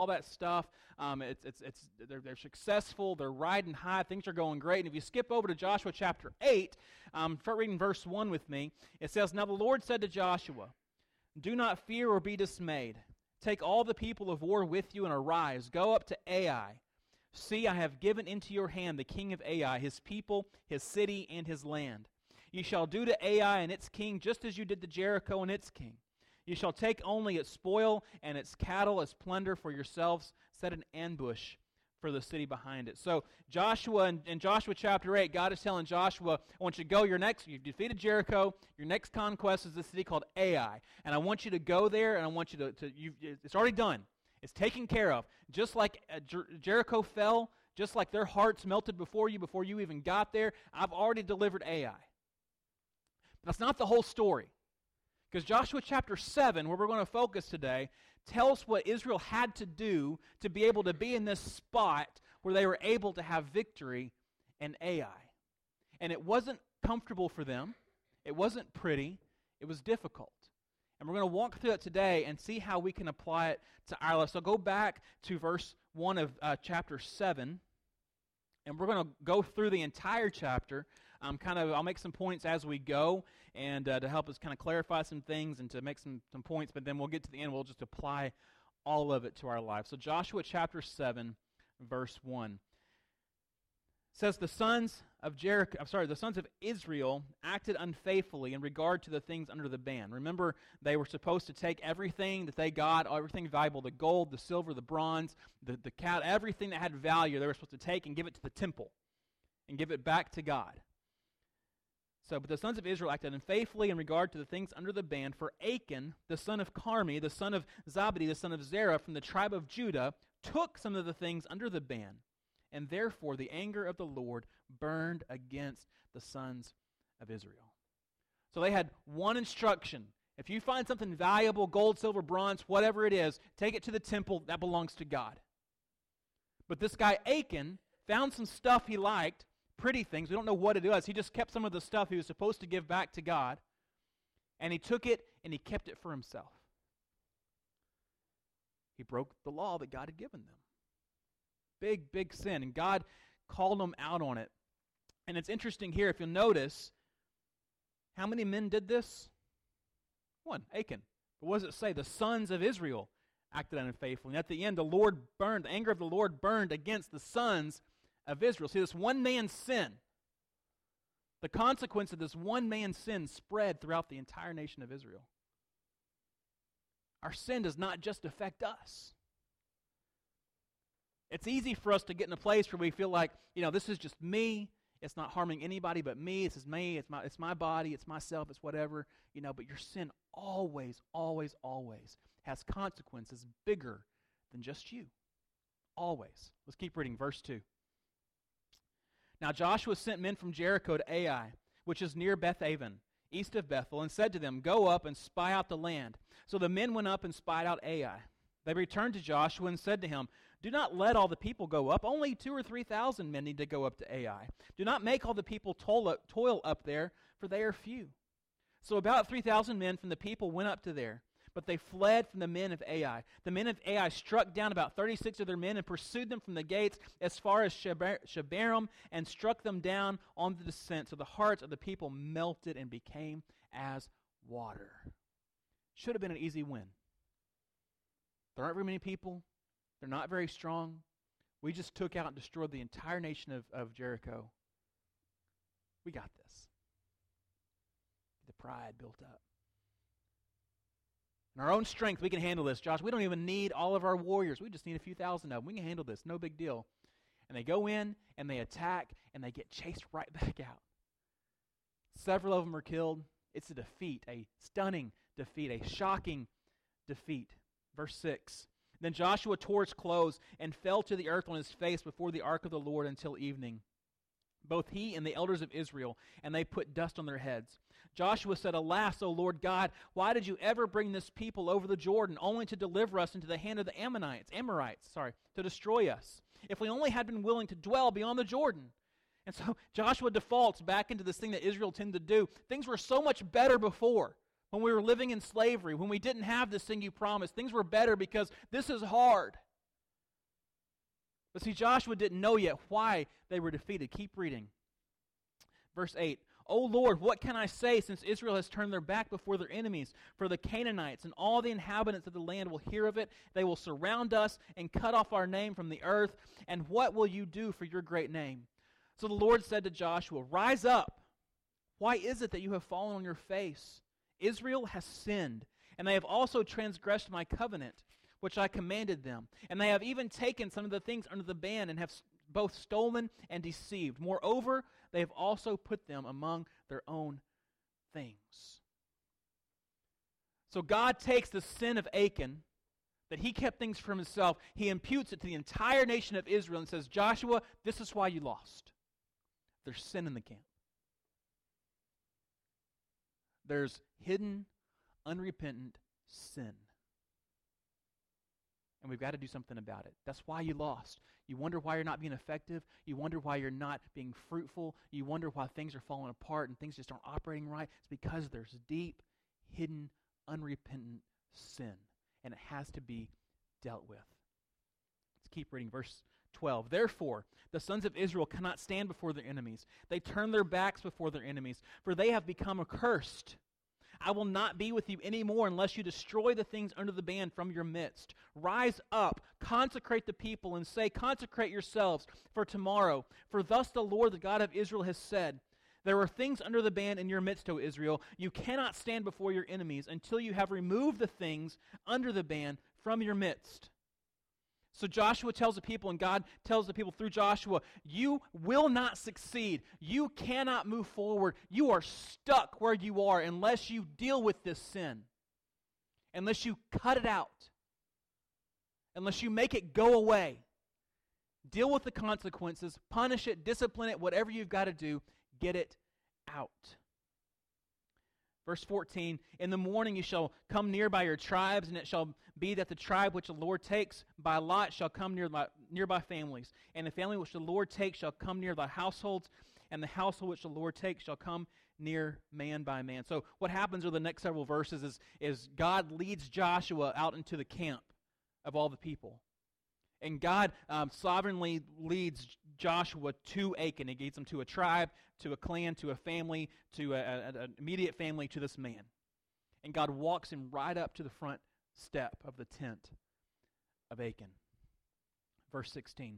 all that stuff. They're successful. They're riding high. Things are going great. And if you skip over to Joshua chapter 8, start reading verse 1 with me. It says, "Now the Lord said to Joshua, 'Do not fear or be dismayed. Take all the people of war with you and arise. Go up to Ai. See, I have given into your hand the king of Ai, his people, his city, and his land. You shall do to Ai and its king just as you did to Jericho and its king. You shall take only its spoil and its cattle as plunder for yourselves. Set an ambush for the city behind it.'" So Joshua, in Joshua chapter 8, God is telling Joshua, I want you to go, you've defeated Jericho, your next conquest is a city called Ai. And I want you to go there, and I want you it's already done. It's taken care of. Just like Jericho fell, just like their hearts melted before you even got there, I've already delivered Ai. But that's not the whole story. Because Joshua chapter 7, where we're going to focus today, tells what Israel had to do to be able to be in this spot where they were able to have victory in Ai. And it wasn't comfortable for them. It wasn't pretty. It was difficult. And we're going to walk through it today and see how we can apply it to our life. So go back to verse 1 of chapter 7, and we're going to go through the entire chapter. I'll make some points as we go, and to help us kind of clarify some things and to make some points, but then we'll get to the end, we'll just apply all of it to our life. So Joshua chapter 7, verse 1 says, the sons of Israel acted unfaithfully in regard to the things under the ban. Remember, they were supposed to take everything that they got, everything valuable, the gold, the silver, the bronze, the cattle, everything that had value, they were supposed to take and give it to the temple and give it back to God. But the sons of Israel acted unfaithfully in regard to the things under the ban, for Achan, the son of Carmi, the son of Zabdi, the son of Zerah, from the tribe of Judah, took some of the things under the ban, and therefore the anger of the Lord burned against the sons of Israel. So they had one instruction. If you find something valuable, gold, silver, bronze, whatever it is, take it to the temple. That belongs to God. But this guy Achan found some stuff he liked, pretty things. We don't know what it was. He just kept some of the stuff he was supposed to give back to God, and he took it and he kept it for himself. He broke the law that God had given them. Big, big sin, and God called him out on it. And it's interesting here, if you'll notice, how many men did this? One, Achan. But what does it say? The sons of Israel acted unfaithfully. And at the end, the anger of the Lord burned against the sons of Israel. See, this one man's sin, the consequence of this one man's sin spread throughout the entire nation of Israel. Our sin does not just affect us. It's easy for us to get in a place where we feel like, this is just me. It's not harming anybody but me. This is me. It's my body. It's myself. It's whatever. But your sin always, always, always has consequences bigger than just you. Always. Let's keep reading. Verse 2. Now Joshua sent men from Jericho to Ai, which is near Beth-aven, east of Bethel, and said to them, "Go up and spy out the land." So the men went up and spied out Ai. They returned to Joshua and said to him, "Do not let all the people go up. Only 2,000 or 3,000 men need to go up to Ai. Do not make all the people toil up there, for they are few." So about 3,000 men from the people went up to there, but they fled from the men of Ai. The men of Ai struck down about 36 of their men and pursued them from the gates as far as Shebarim and struck them down on the descent. So the hearts of the people melted and became as water. Should have been an easy win. There aren't very many people. They're not very strong. We just took out and destroyed the entire nation of Jericho. We got this. The pride built up. In our own strength, we can handle this. Josh, we don't even need all of our warriors. We just need a few thousand of them. We can handle this. No big deal. And they go in, and they attack, and they get chased right back out. Several of them are killed. It's a defeat, a stunning defeat, a shocking defeat. Verse 6. Then Joshua tore his clothes and fell to the earth on his face before the ark of the Lord until evening, both he and the elders of Israel, and they put dust on their heads. Joshua said, "Alas, O Lord God, why did you ever bring this people over the Jordan, only to deliver us into the hand of the Amorites, to destroy us? If we only had been willing to dwell beyond the Jordan." And so Joshua defaults back into this thing that Israel tended to do. Things were so much better before, when we were living in slavery, when we didn't have this thing you promised. Things were better because this is hard. But see, Joshua didn't know yet why they were defeated. Keep reading. Verse 8, O Lord, what can I say since Israel has turned their back before their enemies? For the Canaanites and all the inhabitants of the land will hear of it. They will surround us and cut off our name from the earth. And what will you do for your great name? So the Lord said to Joshua, Rise up. Why is it that you have fallen on your face? Israel has sinned, and they have also transgressed my covenant, which I commanded them. And they have even taken some of the things under the ban and have both stolen and deceived. Moreover, they have also put them among their own things. So God takes the sin of Achan, that he kept things for himself, he imputes it to the entire nation of Israel and says, Joshua, this is why you lost. There's sin in the camp. There's hidden, unrepentant sin. And we've got to do something about it. That's why you lost. You wonder why you're not being effective. You wonder why you're not being fruitful. You wonder why things are falling apart and things just aren't operating right. It's because there's deep, hidden, unrepentant sin. And it has to be dealt with. Let's keep reading verse 12. Therefore, the sons of Israel cannot stand before their enemies. They turn their backs before their enemies, for they have become accursed. I will not be with you anymore unless you destroy the things under the ban from your midst. Rise up, consecrate the people, and say, Consecrate yourselves for tomorrow. For thus the Lord, the God of Israel, has said, There are things under the ban in your midst, O Israel. You cannot stand before your enemies until you have removed the things under the ban from your midst. So Joshua tells the people, and God tells the people through Joshua, you will not succeed. You cannot move forward. You are stuck where you are unless you deal with this sin, unless you cut it out, unless you make it go away. Deal with the consequences, punish it, discipline it, whatever you've got to do, get it out. Verse 14, In the morning you shall come near by your tribes, and it shall be that the tribe which the Lord takes by lot shall come nearby families. And the family which the Lord takes shall come near thy households, and the household which the Lord takes shall come near man by man. So what happens over the next several verses is God leads Joshua out into the camp of all the people. And God sovereignly leads Joshua to Achan. He leads him to a tribe, to a clan, to a family, to an immediate family, to this man. And God walks him right up to the front step of the tent of Achan. Verse 16.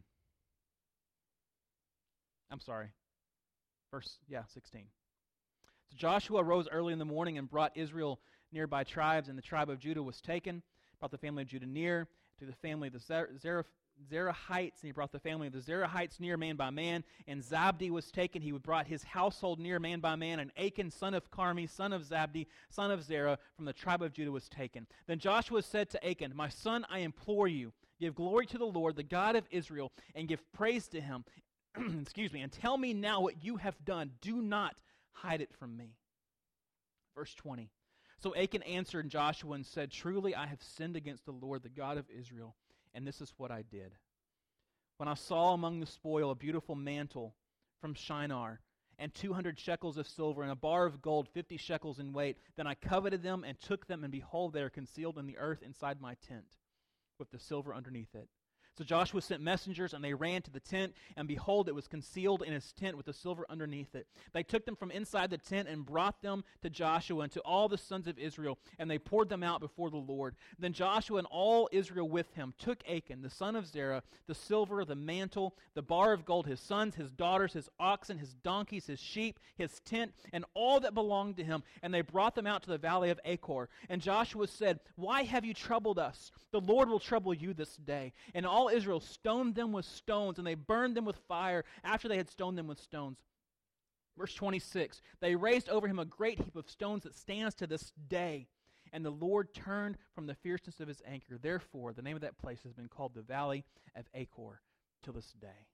I'm sorry. 16. So Joshua arose early in the morning and brought Israel nearby tribes, and the tribe of Judah was taken, brought the family of Judah near to the family of the Zerahites, and he brought the family of the Zerahites near man by man, and Zabdi was taken. He brought his household near man by man, and Achan, son of Carmi, son of Zabdi, son of Zerah, from the tribe of Judah was taken. Then Joshua said to Achan, My son, I implore you, give glory to the Lord, the God of Israel, and give praise to him, and tell me now what you have done. Do not hide it from me. Verse 20. So Achan answered Joshua and said, Truly I have sinned against the Lord, the God of Israel, and this is what I did. When I saw among the spoil a beautiful mantle from Shinar, and 200 shekels of silver, and a bar of gold 50 shekels in weight, then I coveted them and took them, and behold, they are concealed in the earth inside my tent, with the silver underneath it. So Joshua sent messengers, and they ran to the tent, and behold, it was concealed in his tent with the silver underneath it. They took them from inside the tent and brought them to Joshua and to all the sons of Israel, and they poured them out before the Lord. Then Joshua and all Israel with him took Achan, the son of Zerah, the silver, the mantle, the bar of gold, his sons, his daughters, his oxen, his donkeys, his sheep, his tent, and all that belonged to him, and they brought them out to the valley of Achor. And Joshua said, Why have you troubled us? The Lord will trouble you this day. And all Israel stoned them with stones, and they burned them with fire after they had stoned them with stones. Verse 26, They raised over him a great heap of stones that stands to this day. And the Lord turned from the fierceness of his anger. Therefore, the name of that place has been called the Valley of Achor till this day.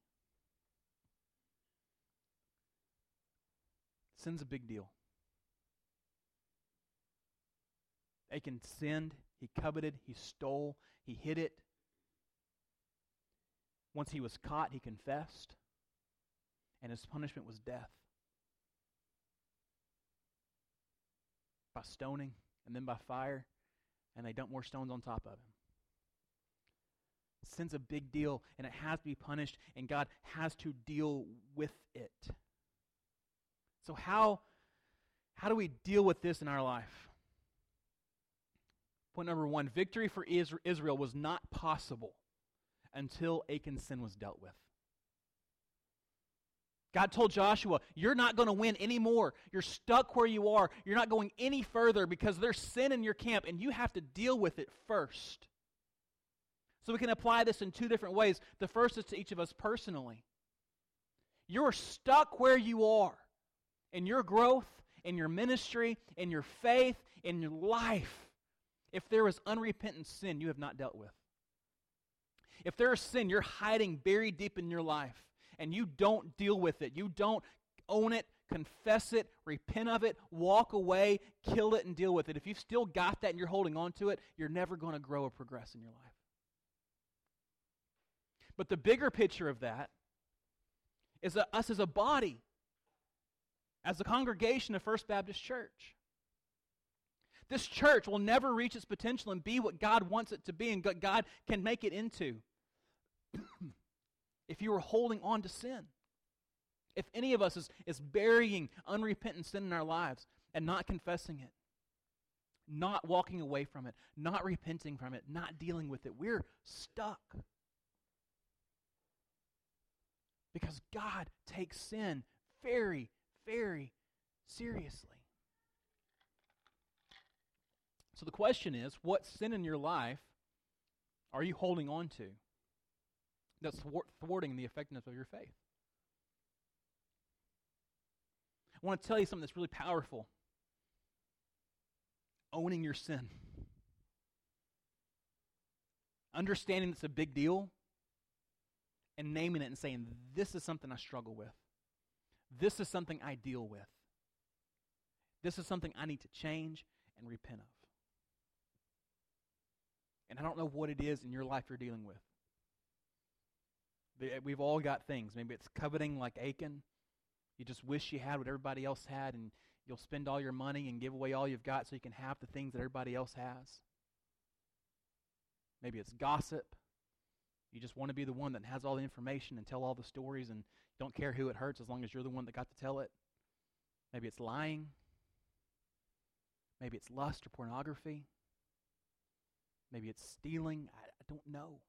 Sin's a big deal. Achan sinned, he coveted, he stole, he hid it. Once he was caught, he confessed, and his punishment was death. By stoning, and then by fire, and they dumped more stones on top of him. Sin's a big deal, and it has to be punished, and God has to deal with it. So how do we deal with this in our life? Point number one, victory for Israel was not possible until Achan's sin was dealt with. God told Joshua, you're not going to win anymore. You're stuck where you are. You're not going any further because there's sin in your camp, and you have to deal with it first. So we can apply this in two different ways. The first is to each of us personally. You're stuck where you are in your growth, in your ministry, in your faith, in your life. If there is unrepentant sin you have not dealt with. If there is sin you're hiding buried deep in your life, and you don't deal with it, you don't own it, confess it, repent of it, walk away, kill it, and deal with it. If you've still got that and you're holding on to it, you're never going to grow or progress in your life. But the bigger picture of that is us as a body, as a congregation of First Baptist Church. This church will never reach its potential and be what God wants it to be and what God can make it into if you are holding on to sin. If any of us is burying unrepentant sin in our lives and not confessing it, not walking away from it, not repenting from it, not dealing with it, we're stuck. Because God takes sin very, very seriously. So the question is, what sin in your life are you holding on to that's thwarting the effectiveness of your faith? I want to tell you something that's really powerful. Owning your sin. Understanding it's a big deal and naming it and saying, this is something I struggle with. This is something I deal with. This is something I need to change and repent of. And I don't know what it is in your life you're dealing with. We've all got things. Maybe it's coveting like Achan. You just wish you had what everybody else had, and you'll spend all your money and give away all you've got so you can have the things that everybody else has. Maybe it's gossip. You just want to be the one that has all the information and tell all the stories and don't care who it hurts as long as you're the one that got to tell it. Maybe it's lying. Maybe it's lust or pornography. Maybe it's stealing. I don't know.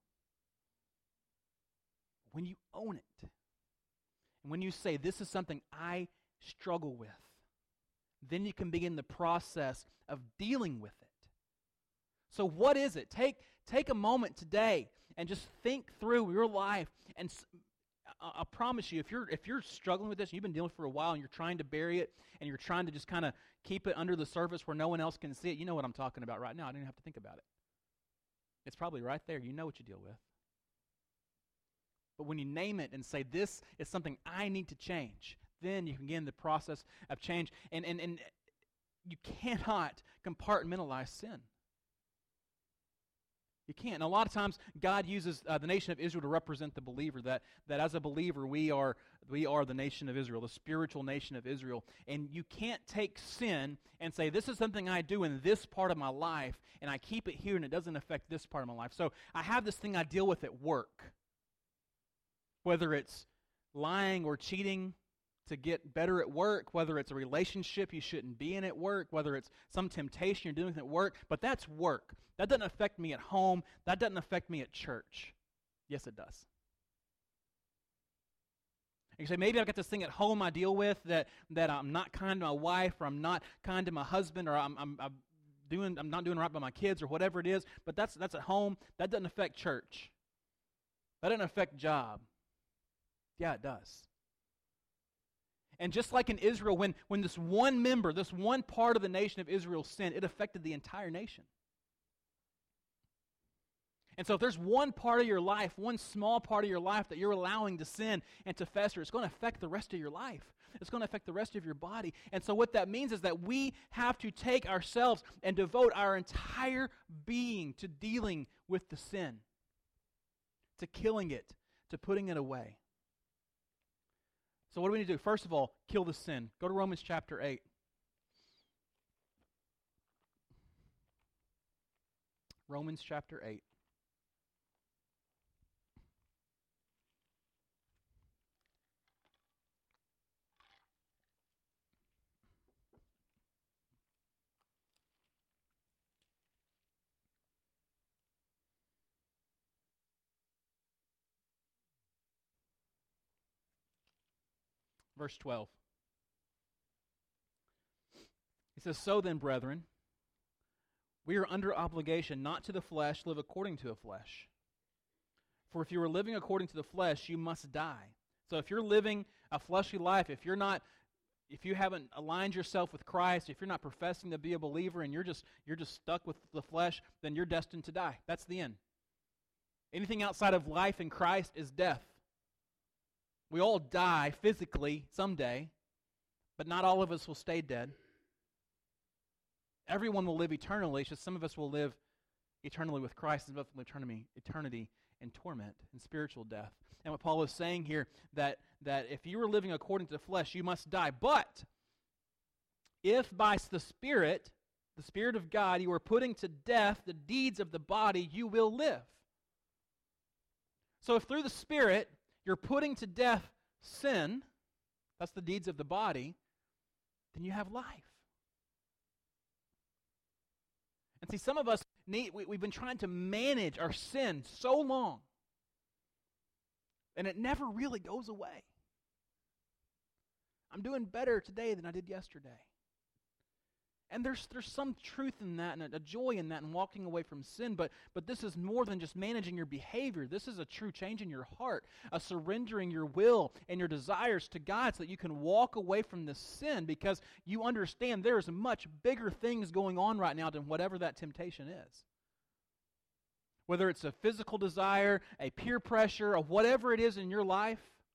When you own it, and when you say, this is something I struggle with, then you can begin the process of dealing with it. So what is it? Take a moment today and just think through your life. And I promise you, if you're struggling with this, and you've been dealing with it for a while, and you're trying to bury it, and you're trying to just kind of keep it under the surface where no one else can see it, you know what I'm talking about right now. I don't even have to think about it. It's probably right there. You know what you deal with. But when you name it and say, this is something I need to change, then you can begin the process of change. And you cannot compartmentalize sin. You can't. And a lot of times, God uses the nation of Israel to represent the believer, that as a believer, we are the nation of Israel, the spiritual nation of Israel. And you can't take sin and say, this is something I do in this part of my life, and I keep it here, and it doesn't affect this part of my life. So I have this thing I deal with at work. Whether it's lying or cheating to get better at work, whether it's a relationship you shouldn't be in at work, whether it's some temptation you're doing at work, but that's work. That doesn't affect me at home. That doesn't affect me at church. Yes, it does. And you say, maybe I've got this thing at home I deal with that I'm not kind to my wife, or I'm not kind to my husband, or I'm not doing right by my kids, or whatever it is, but that's at home. That doesn't affect church. That doesn't affect job. Yeah, it does. And just like in Israel, when this one member, this one part of the nation of Israel sinned, it affected the entire nation. And so if there's one part of your life, one small part of your life that you're allowing to sin and to fester, it's going to affect the rest of your life. It's going to affect the rest of your body. And so what that means is that we have to take ourselves and devote our entire being to dealing with the sin, to killing it, to putting it away. So what do we need to do? First of all, kill the sin. Go to Romans chapter 8. Romans chapter 8. Verse 12. He says, "So then, brethren, we are under obligation not to the flesh, live according to the flesh. For if you are living according to the flesh, you must die." So if you're living a fleshly life, if you haven't aligned yourself with Christ, if you're not professing to be a believer and you're just stuck with the flesh, then you're destined to die. That's the end. Anything outside of life in Christ is death. We all die physically someday, but not all of us will stay dead. Everyone will live eternally. It's just some of us will live eternally with Christ, and some of us will live eternity in torment, in spiritual death. And what Paul is saying here, that if you are living according to the flesh, you must die. But if by the Spirit of God, you are putting to death the deeds of the body, you will live. So if through the Spirit you're putting to death sin, that's the deeds of the body, then you have life. And see, some of us we've been trying to manage our sin so long, and it never really goes away. I'm doing better today than I did yesterday. And there's some truth in that and a joy in that and walking away from sin, but this is more than just managing your behavior. This is a true change in your heart, a surrendering your will and your desires to God so that you can walk away from this sin because you understand there's much bigger things going on right now than whatever that temptation is. Whether it's a physical desire, a peer pressure, or whatever it is in your life,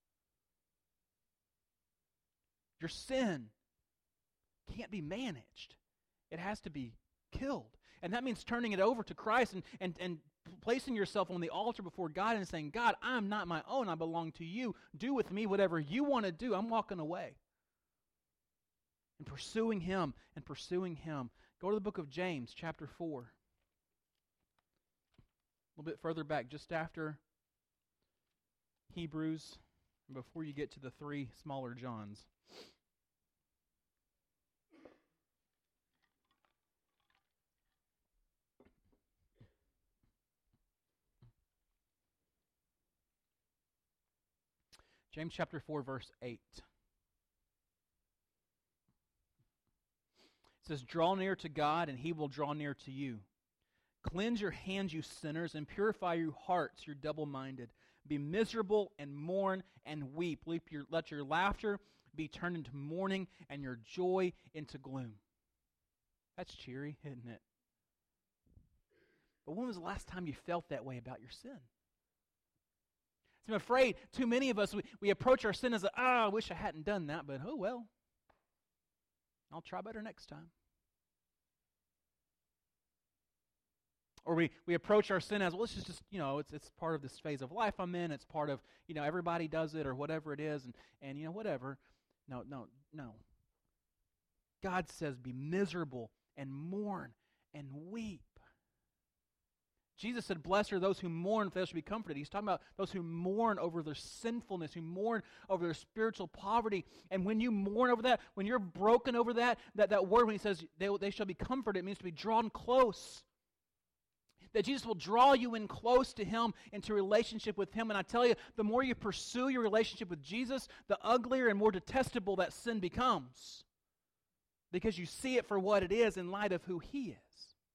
your sin can't be managed. It has to be killed. And that means turning it over to Christ and placing yourself on the altar before God and saying, God, I'm not my own. I belong to you. Do with me whatever you want to do. I'm walking away. And pursuing Him and pursuing Him. Go to the book of James, chapter 4. A little bit further back, just after Hebrews, before you get to the 3 smaller Johns. James chapter 4, verse 8. It says, "Draw near to God, and He will draw near to you. Cleanse your hands, you sinners, and purify your hearts, you double-minded. Be miserable and mourn and weep. Let your laughter be turned into mourning and your joy into gloom." That's cheery, isn't it? But when was the last time you felt that way about your sin? I'm afraid too many of us, we approach our sin as I wish I hadn't done that, but oh well. I'll try better next time. Or we approach our sin as, well, this is just, it's part of this phase of life I'm in. It's part of, everybody does it or whatever it is, and whatever. No. God says be miserable and mourn and weep. Jesus said, "Blessed are those who mourn, for they shall be comforted." He's talking about those who mourn over their sinfulness, who mourn over their spiritual poverty. And when you mourn over that, when you're broken over that word, when he says they shall be comforted, it means to be drawn close. That Jesus will draw you in close to Him, into relationship with Him. And I tell you, the more you pursue your relationship with Jesus, the uglier and more detestable that sin becomes. Because you see it for what it is in light of who He is.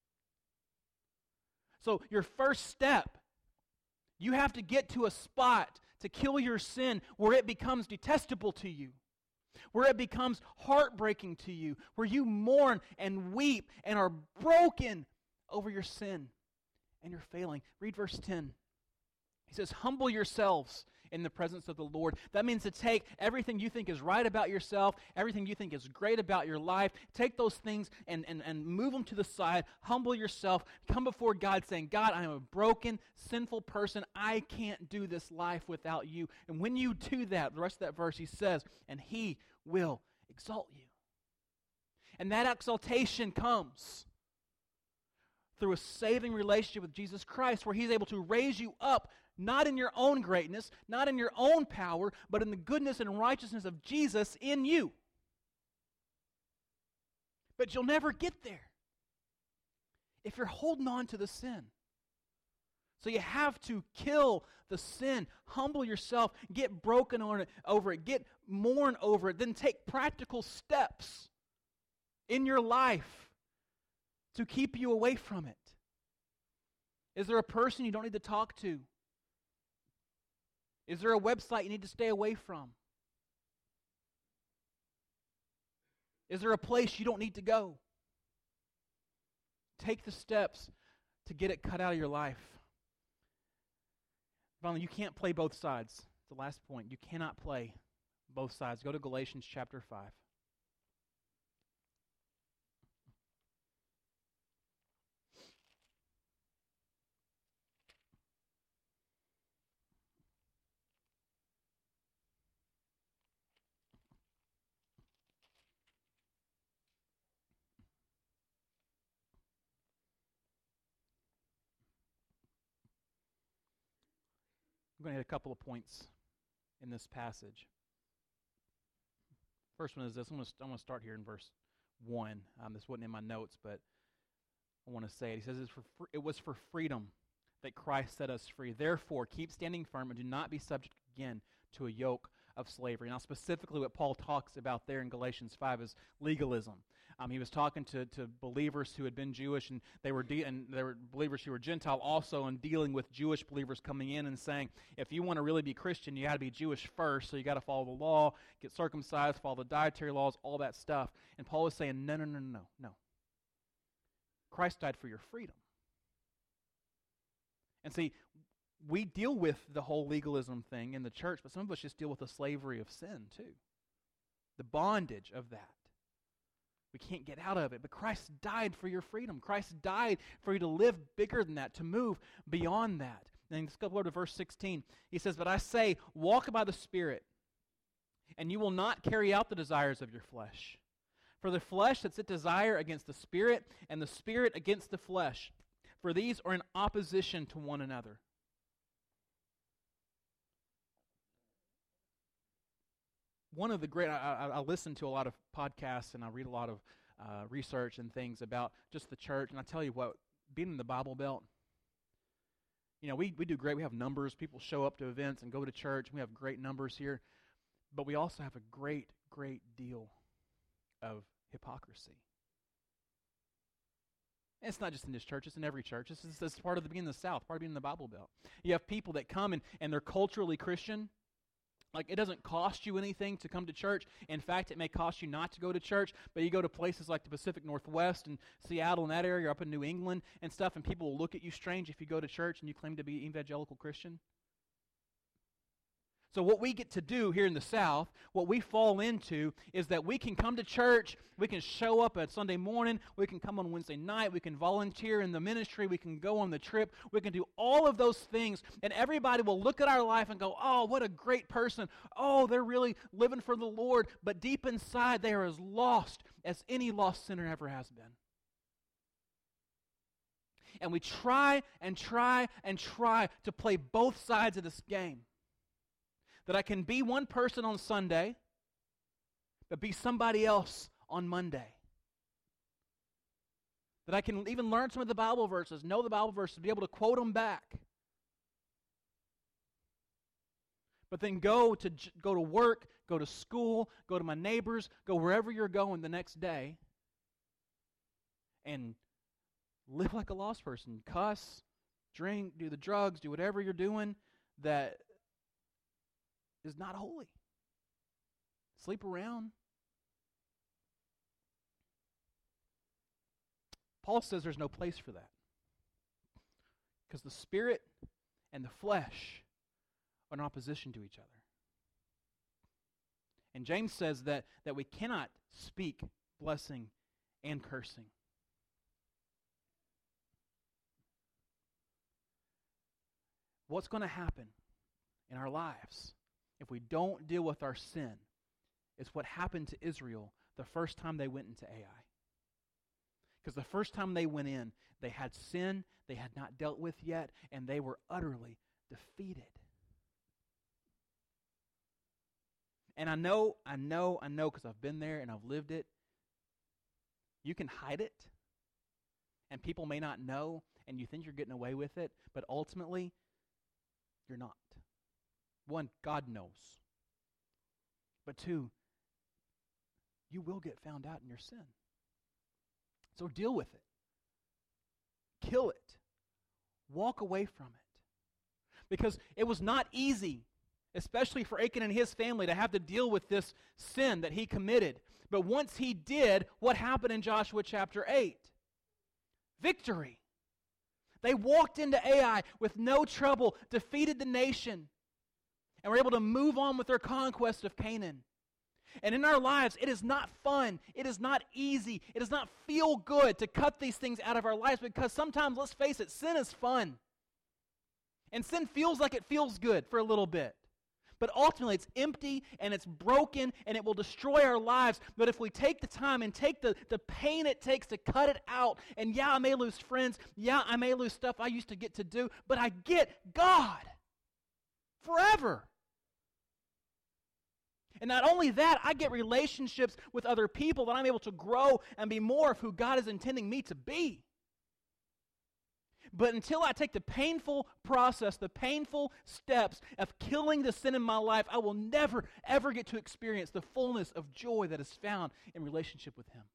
So your first step, you have to get to a spot to kill your sin where it becomes detestable to you, where it becomes heartbreaking to you, where you mourn and weep and are broken over your sin and your failing. Read verse 10. He says, "Humble yourselves in the presence of the Lord." That means to take everything you think is right about yourself, everything you think is great about your life, take those things and move them to the side, humble yourself, come before God saying, God, I am a broken, sinful person. I can't do this life without you. And when you do that, the rest of that verse, he says, and He will exalt you. And that exaltation comes through a saving relationship with Jesus Christ, where He's able to raise you up, not in your own greatness, not in your own power, but in the goodness and righteousness of Jesus in you. But you'll never get there if you're holding on to the sin. So you have to kill the sin, humble yourself, get broken over it, mourn over it, then take practical steps in your life to keep you away from it. Is there a person you don't need to talk to? Is there a website you need to stay away from? Is there a place you don't need to go? Take the steps to get it cut out of your life. Finally, you can't play both sides. The last point. You cannot play both sides. Go to Galatians chapter 5. I'm going to hit a couple of points in this passage. First one is this. I'm going to start here in verse 1. This wasn't in my notes, but I want to say it. He says, it was for freedom that Christ set us free. Therefore, keep standing firm and do not be subject again to a yoke of slavery. Now, specifically what Paul talks about there in Galatians 5 is legalism. He was talking to believers who had been Jewish, and they were believers who were Gentile also, and dealing with Jewish believers coming in and saying, if you want to really be Christian, you got to be Jewish first, so you got to follow the law, get circumcised, follow the dietary laws, all that stuff. And Paul was saying, no. Christ died for your freedom. And see, we deal with the whole legalism thing in the church, but some of us just deal with the slavery of sin too. The bondage of that. We can't get out of it, but Christ died for your freedom. Christ died for you to live bigger than that, to move beyond that. And let's go over to verse 16. He says, but I say, walk by the Spirit, and you will not carry out the desires of your flesh. For the flesh sets its desire against the Spirit, and the Spirit against the flesh. For these are in opposition to one another. One of the great, I listen to a lot of podcasts and I read a lot of research and things about just the church. And I tell you what, being in the Bible Belt, we do great. We have numbers. People show up to events and go to church. We have great numbers here. But we also have a great, great deal of hypocrisy. And it's not just in this church. It's in every church. This is part of being in the South, part of being in the Bible Belt. You have people that come and they're culturally Christian. Like, it doesn't cost you anything to come to church. In fact, it may cost you not to go to church, but you go to places like the Pacific Northwest and Seattle and that area, up in New England and stuff, and people will look at you strange if you go to church and you claim to be evangelical Christian. So what we get to do here in the South, what we fall into, is that we can come to church, we can show up at Sunday morning, we can come on Wednesday night, we can volunteer in the ministry, we can go on the trip, we can do all of those things, and everybody will look at our life and go, oh, what a great person. Oh, they're really living for the Lord. But deep inside, they are as lost as any lost sinner ever has been. And we try to play both sides of this game. That I can be one person on Sunday, but be somebody else on Monday. That I can even learn some of the Bible verses, know the Bible verses, be able to quote them back. But then go to work, go to school, go to my neighbors, go wherever you're going the next day, and live like a lost person. Cuss, drink, do the drugs, do whatever you're doing that is not holy. Sleep around. Paul says there's no place for that. Because the Spirit and the flesh are in opposition to each other. And James says that we cannot speak blessing and cursing. What's going to happen in our lives if we don't deal with our sin is what happened to Israel the first time they went into Ai. Because the first time they went in, they had sin they had not dealt with yet, and they were utterly defeated. And I know, because I've been there and I've lived it. You can hide it, and people may not know, and you think you're getting away with it, but ultimately, you're not. One, God knows. But two, you will get found out in your sin. So deal with it. Kill it. Walk away from it. Because it was not easy, especially for Achan and his family, to have to deal with this sin that he committed. But once he did, what happened in Joshua chapter 8? Victory. They walked into Ai with no trouble, defeated the nation, and were able to move on with their conquest of Canaan. And in our lives, it is not fun. It is not easy. It does not feel good to cut these things out of our lives because sometimes, let's face it, sin is fun. And sin feels like it feels good for a little bit. But ultimately, it's empty and it's broken and it will destroy our lives. But if we take the time and take the pain it takes to cut it out, and yeah, I may lose friends. Yeah, I may lose stuff I used to get to do. But I get God forever. And not only that, I get relationships with other people that I'm able to grow and be more of who God is intending me to be. But until I take the painful process, the painful steps of killing the sin in my life, I will never, ever get to experience the fullness of joy that is found in relationship with Him.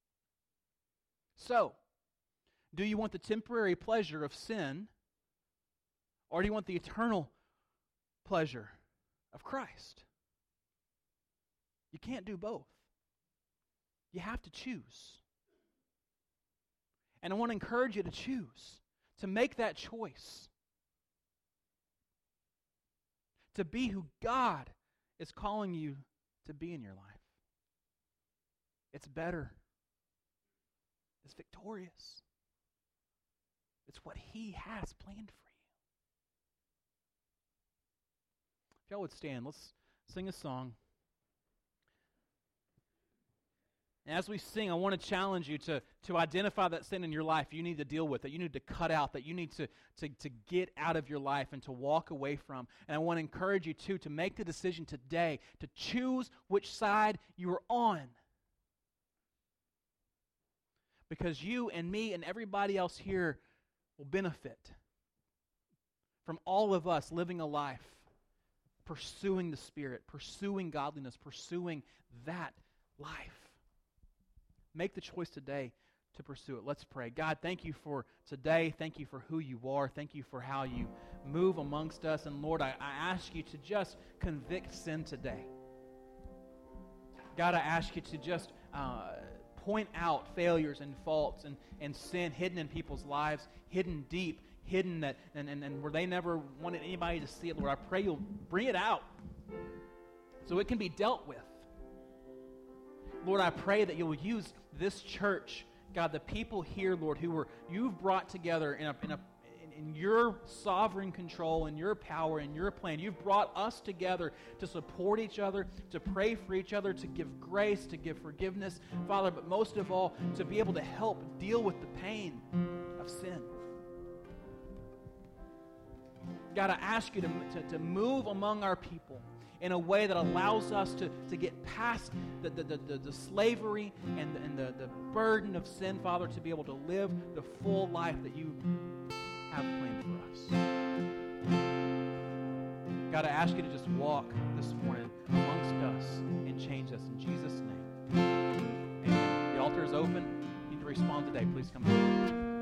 So, do you want the temporary pleasure of sin, or do you want the eternal pleasure of Christ? You can't do both. You have to choose. And I want to encourage you to choose, to make that choice, to be who God is calling you to be in your life. It's better. It's victorious. It's what He has planned for you. If y'all would stand, let's sing a song. And as we sing, I want to challenge you to identify that sin in your life you need to deal with, that you need to cut out, that you need to get out of your life and to walk away from. And I want to encourage you, too, to make the decision today to choose which side you are on. Because you and me and everybody else here will benefit from all of us living a life, pursuing the Spirit, pursuing godliness, pursuing that life. Make the choice today to pursue it. Let's pray. God, thank you for today. Thank you for who you are. Thank you for how you move amongst us. And Lord, I ask you to just convict sin today. God, I ask you to just point out failures and faults and sin hidden in people's lives, hidden deep, hidden that and where they never wanted anybody to see it. Lord, I pray you'll bring it out so it can be dealt with. Lord, I pray that you'll use this church, God, the people here, Lord, you've brought together in your sovereign control, in your power, in your plan. You've brought us together to support each other, to pray for each other, to give grace, to give forgiveness, Father, but most of all, to be able to help deal with the pain of sin. God, I ask you to move among our people in a way that allows us to get past the slavery and the burden of sin, Father, to be able to live the full life that you have planned for us. God, I ask you to just walk this morning amongst us and change us in Jesus' name. Amen. The altar is open. If you need to respond today, please come forward.